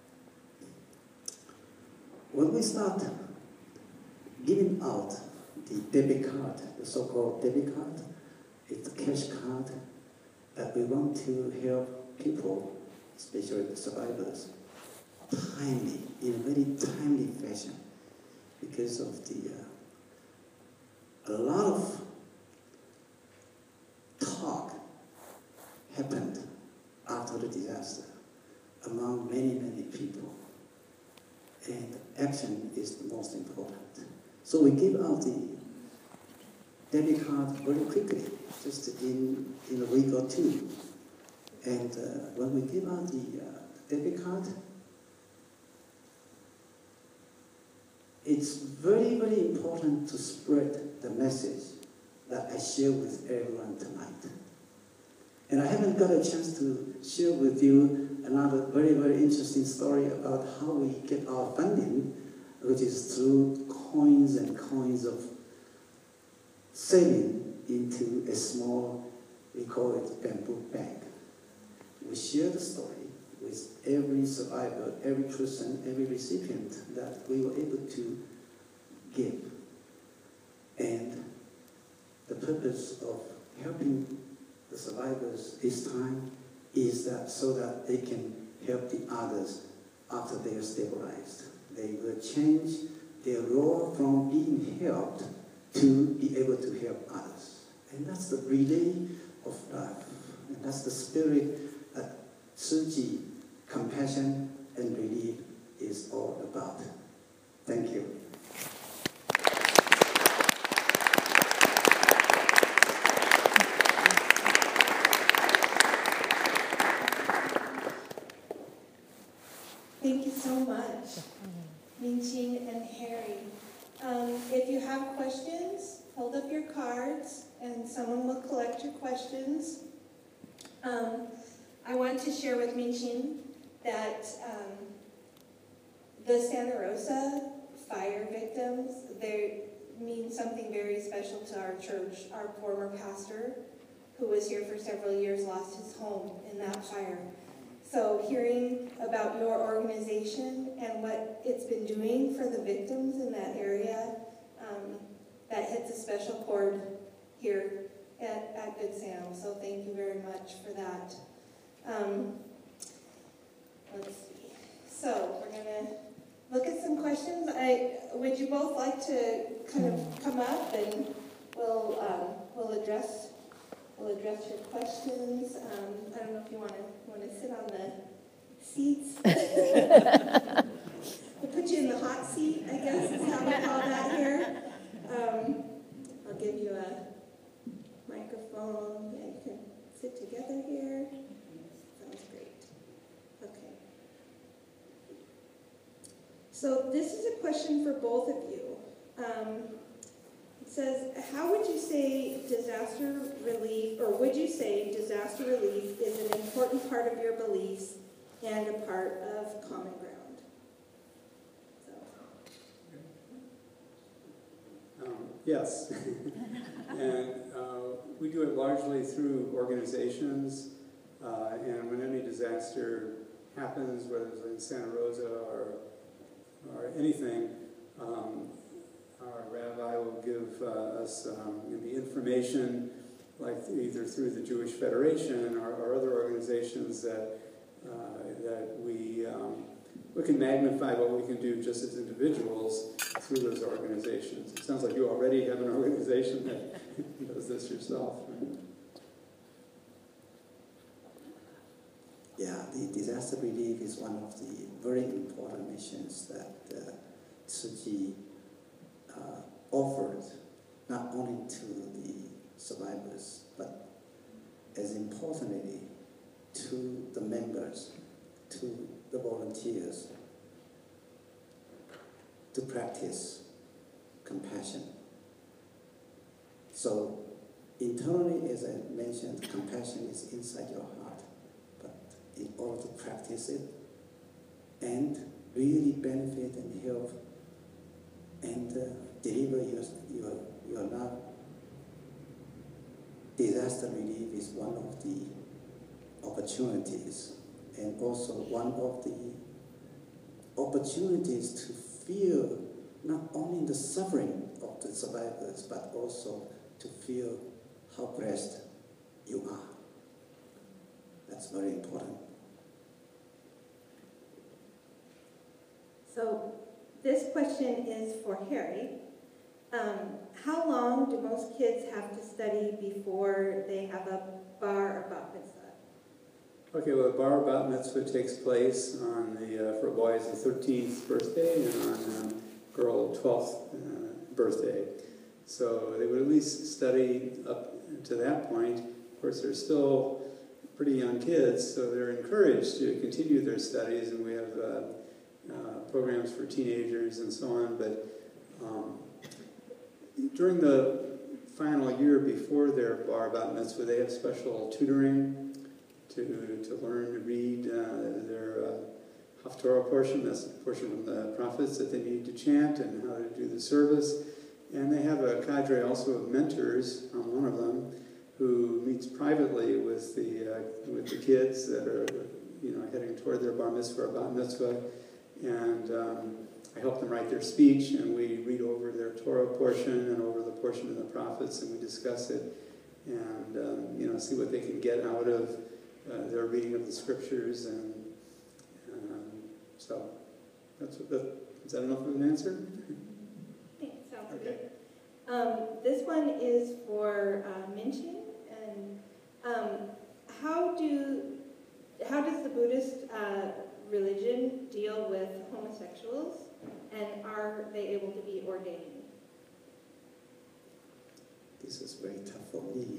When we start giving out the debit card, the so-called debit card, it's a cash card that we want to help people, especially the survivors, timely, in a very timely fashion, because of the uh, a lot of talk happened after the disaster among many, many people. And action is the most important. So we give out the debit card very quickly, just in, in a week or two. And uh, when we give out the uh, debit card, it's very, very important to spread the message that I share with everyone tonight. And I haven't got a chance to share with you another very, very interesting story about how we get our funding, which is through coins and coins of saving into a small, we call it bamboo bag. We share the story with every survivor, every person, every recipient that we were able to give helping the survivors this time is that so that they can help the others after they are stabilized. They will change their role from being helped to be able to help others. And that's the relay of life. And that's the spirit that Tzu Chi, compassion and relief, is all about. Thank you. Thank you so much, Minqing and Harry. Um, if you have questions, hold up your cards and someone will collect your questions. Um, I want to share with Minqing that um, the Santa Rosa fire victims, they mean something very special to our church. Our former pastor, who was here for several years, lost his home in that fire. So hearing about your organization and what it's been doing for the victims in that area, um, that hits a special chord here at, at Good Sam. So thank you very much for that. Um, let's see. So we're going to look at some questions. I, would you both like to kind of come up and we'll, um, we'll address We'll address your questions. Um, I don't know if you want to want to sit on the seats. We'll put you in the hot seat, I guess is how we call that here. Um, I'll give you a microphone. Yeah, you can sit together here. Sounds great. Okay. So this is a question for both of you. Um, It says, how would you say disaster relief, or would you say disaster relief is an important part of your beliefs and a part of common ground? So. Um, yes. And uh, we do it largely through organizations, uh, and when any disaster happens, whether it's in Santa Rosa or, or anything, um, our rabbi will give uh, us um, the information, like either through the Jewish Federation or, or other organizations that uh, that we um, we can magnify what we can do just as individuals through those organizations. It sounds like you already have an organization that does this yourself. Right? Yeah, the disaster relief is one of the very important missions that uh, Tzu Chi Uh, offered not only to the survivors, but as importantly to the members, to the volunteers, to practice compassion. So internally, as I mentioned, compassion is inside your heart, but in order to practice it and really benefit and help and uh, deliver your, your, your love, disaster relief is one of the opportunities, and also one of the opportunities to feel not only the suffering of the survivors, but also to feel how blessed you are. That's very important. So this question is for Harry. Um, how long do most kids have to study before they have a bar or bat mitzvah? Okay, well, bar bat mitzvah takes place on the uh, for boys the thirteenth birthday and on um, girl twelfth uh, birthday. So they would at least study up to that point. Of course, they're still pretty young kids, so they're encouraged to continue their studies, and we have uh, uh, programs for teenagers and so on. But um, during the final year before their bar bat mitzvah, they have special tutoring to to learn to read uh, their uh, Haftorah portion. That's the portion from the prophets that they need to chant and how to do the service. And they have a cadre also of mentors, um, one of them, who meets privately with the uh, with the kids that are, you know, heading toward their bar mitzvah or bat mitzvah, and um, I help them write their speech, and we read over their Torah portion and over the portion of the prophets, and we discuss it. and um, you know, see what they can get out of uh, their reading of the scriptures. And um, so that's what the, is that enough of an answer? Thanks, sounds Okay. good. Um, this one is for uh, Minchin, and um, how do how does the Buddhist uh, religion deal with homosexuals, and are they able to be ordained? This is very tough for me.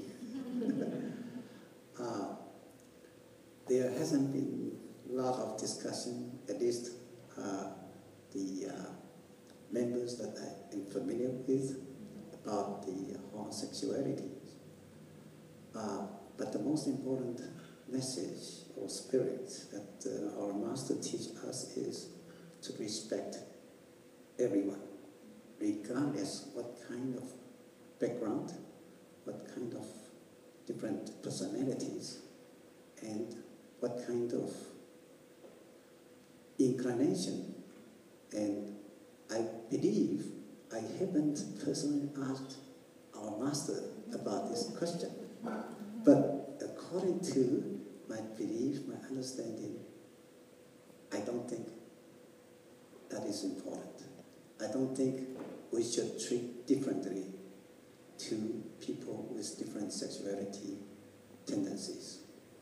uh, there hasn't been a lot of discussion, at least uh, the uh, members that I am familiar with, about the homosexuality. Uh, but the most important message or spirit that uh, our master teaches us is to respect everyone, regardless what kind of background, what kind of different personalities, and what kind of inclination. And I believe I haven't personally asked our master about this question, but according to my belief, my understanding, I don't think that is important. I don't think we should treat differently to people with different sexuality tendencies.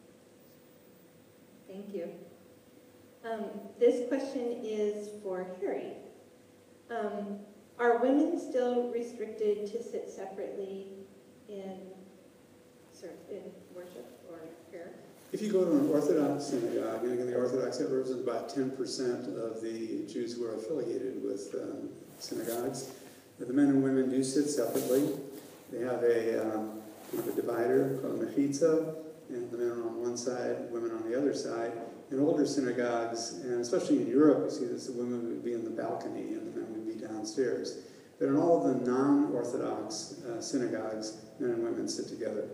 Thank you. Um, this question is for Harry. Um, are women still restricted to sit separately in, in worship or prayer? If you go to an Orthodox synagogue, and again, the Orthodox represents about ten percent of the Jews who are affiliated with um, synagogues. The men and women do sit separately. They have a, um, kind of a divider called a mechitza, and the men are on one side, women on the other side. In older synagogues, and especially in Europe, you see this, the women would be in the balcony and the men would be downstairs. But in all of the non-Orthodox uh, synagogues, men and women sit together.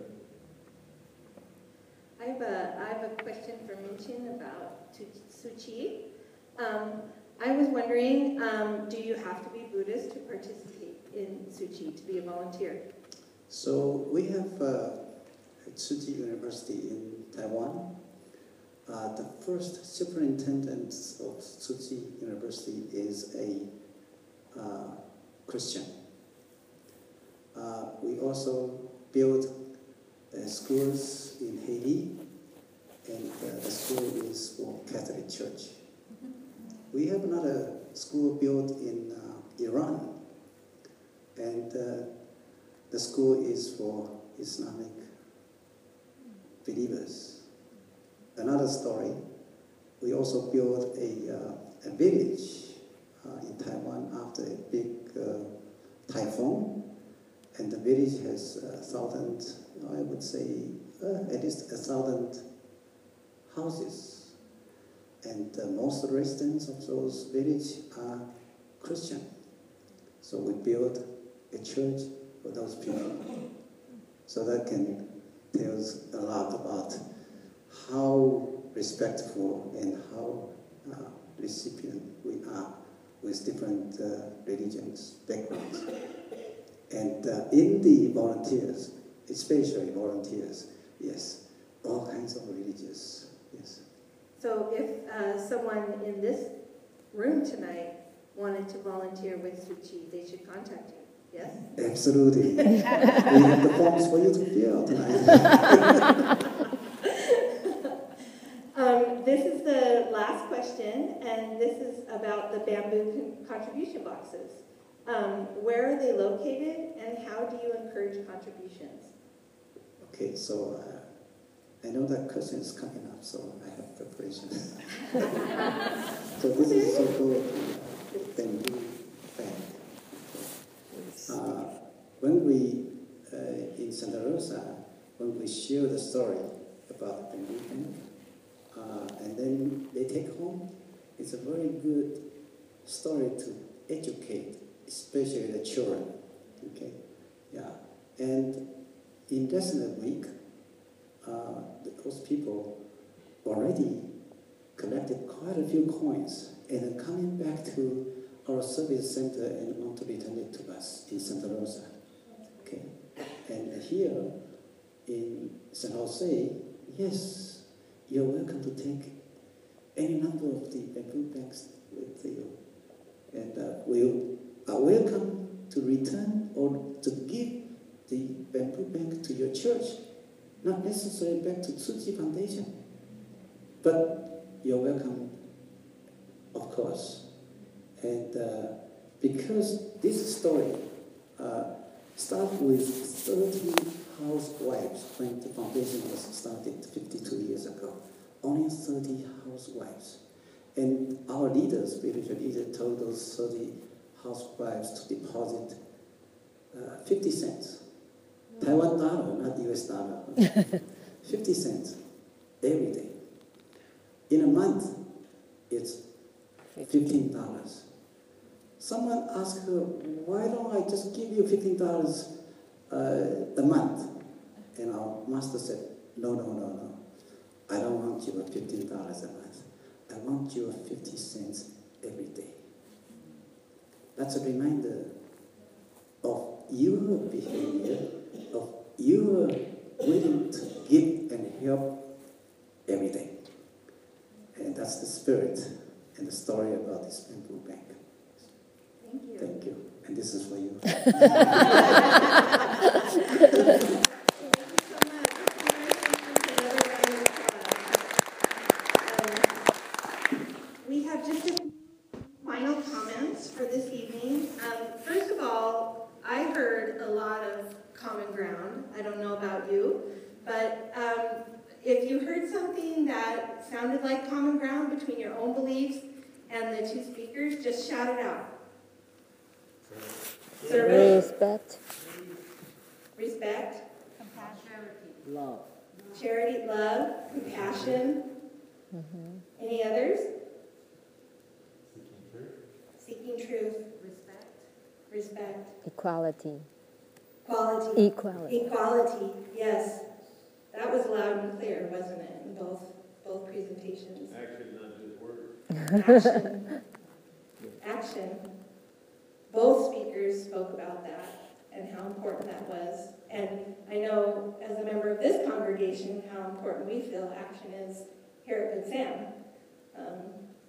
I have a, I have a question for Minchin about Tzu Chi. Um, I was wondering, um, do you have to be Buddhist to participate in Tzu Chi, to be a volunteer? So we have uh, at Tzu Chi University in Taiwan. Uh, the first superintendent of Tzu Chi University is a uh, Christian. Uh, we also built uh, schools in Haiti, and uh, the school is for Catholic Church. We have another school built in uh, Iran, and uh, the school is for Islamic believers. Another story, we also built a, uh, a village uh, in Taiwan after a big uh, typhoon, and the village has a thousand, I would say, uh, at least a thousand houses. And uh, most residents of those villages are Christian. So we built a church for those people. So that can tell us a lot about how respectful and how uh, recipient we are with different uh, religions, backgrounds. And uh, in the volunteers, especially volunteers, yes, all kinds of religious, yes. So if uh, someone in this room tonight wanted to volunteer with Tzu Chi, they should contact you, yes? Absolutely. We have the forms for you to fill tonight. Um, this is the last question, and this is about the bamboo con contribution boxes. Um, where are they located, and how do you encourage contributions? Okay, so uh, I know that question is coming up, so I have preparation. So this is so-called uh, bamboo bag. Uh, when we, uh, in Santa Rosa, when we share the story about the bamboo bag, Uh, and then they take home, it's a very good story to educate, especially the children. Okay, yeah. And in less than a week, uh, those people already collected quite a few coins and are coming back to our service center and want to return it to us in Santa Rosa. Okay, and here in San Jose, yes, you're welcome to take any number of the bamboo bags with you. And uh, we are welcome to return or to give the bamboo bag to your church, not necessarily back to Tzu Chi Foundation. But you're welcome, of course. And uh, because this story uh, started with thirty housewives when the foundation was started fifty-two years ago. Only thirty housewives. And our leaders, spiritual leaders, told those thirty housewives to deposit uh, fifty cents. Taiwan dollar, not U S dollar. fifty cents every day. In a month, it's fifteen dollars. Someone asked her, why don't I just give you fifteen dollars uh, a month? And our master said, no, no, no, no. I don't want you at fifteen dollars a month. I want you at fifty cents every day. That's a reminder of your behavior, of your willing to give and help every day. And that's the spirit and the story about this bamboo bank. Thank you. Thank you. And this is for you. We have just a final comments for this evening. Um, first of all, I heard a lot of common ground. I don't know about you, but um, if you heard something that sounded like common ground between your own beliefs and the two speakers, just shout it out. Service. Respect. Respect. Compassion. Love. Charity, love, compassion. Mm-hmm. Any others? Seeking truth. Respect. Respect. Equality. Quality. Equality. Equality, yes. That was loud and clear, wasn't it, in both, both presentations? Action, not just words. Action. Action. Both speakers spoke about that and how important that was. And I know, as a member of this congregation, how important we feel action is here at Good Sam. Um,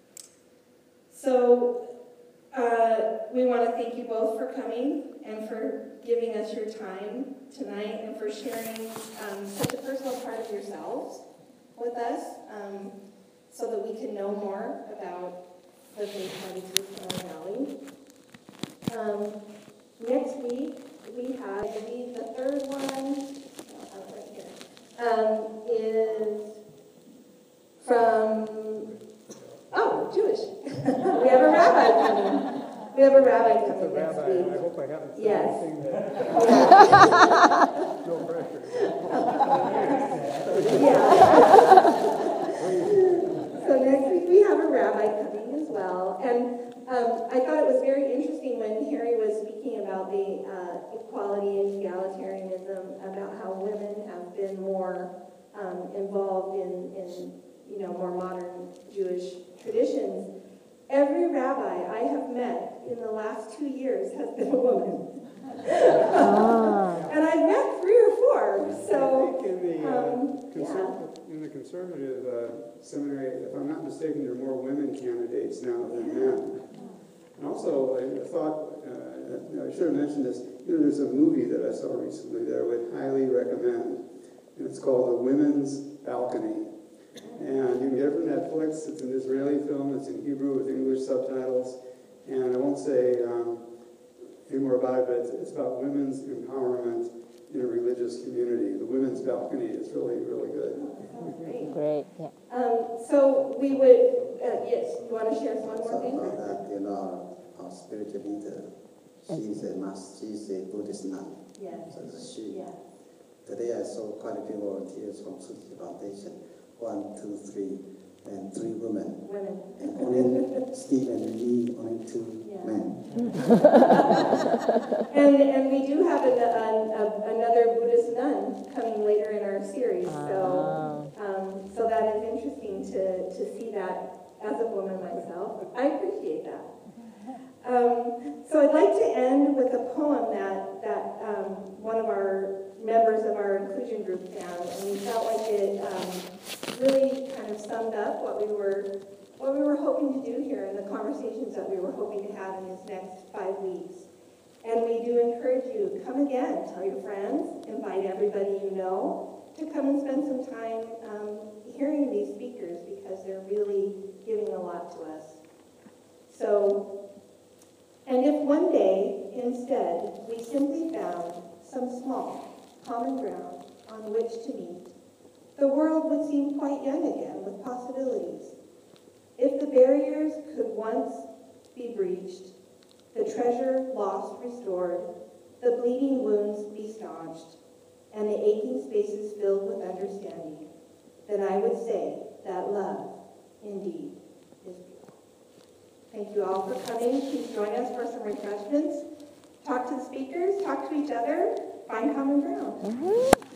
so uh, we want to thank you both for coming and for giving us your time tonight and for sharing um, such a personal part of yourselves with us um, so that we can know more about the Faith Party Silicon Valley. Um, next week, we have, I believe the third one, oh, right here, um, is from, oh, Jewish. We have a rabbi coming. We have a rabbi coming It's a next rabbi. week. I hope I haven't said Yes. anything that... Yeah. No pressure. Yeah. So next week we have a rabbi coming as well. And um, I thought it was very interesting when Harry was speaking about the uh, equality and egalitarianism, about how women have been more um, involved in, in, you know, more modern Jewish traditions. Every rabbi I have met in the last two years has been a woman. Ah. And I've met three or four, so, I think in the, uh, um, conservative, in the conservative uh, seminary, if I'm not mistaken, there are more women candidates now than men. And also, I thought, uh, I should have mentioned this, you know, there's a movie that I saw recently that I would highly recommend, and it's called The Women's Balcony. And you can get it from Netflix. It's an Israeli film. It's in Hebrew with English subtitles. And I won't say um, any more about it, but it's, it's about women's empowerment in a religious community. The Women's Balcony is really, really good. Great. Great, yeah. Um, so we would, uh, yes, you want to share one more thing? So that, you know, our spiritual leader, she's a master, she's a Buddhist nun. Yes. So she, Yeah. Today I saw quite a few volunteers from Tzu Chi Foundation. One, two, three, and three women. Women. And only Steve and me, only two Yeah. men. and and we do have an, an, a, another Buddhist nun coming later in our series. So um, so that is interesting to, to see that as a woman myself. I appreciate that. Um, so I'd like to end with a poem that, that um, one of our members of our inclusion group what we were what we were hoping to do here and the conversations that we were hoping to have in this next five weeks. And we do encourage you, come again, tell your friends, invite everybody you know to come and spend some time um, hearing these speakers because they're really giving a lot to us. So, and if one day, instead, we simply found some small, common ground on which to meet, the world would seem quite young again with possibilities. If the barriers could once be breached, the treasure lost restored, the bleeding wounds be staunched, and the aching spaces filled with understanding, then I would say that love, indeed, is beautiful. Thank you all for coming. Please join us for some refreshments. Talk to the speakers, talk to each other, find common ground. Mm-hmm.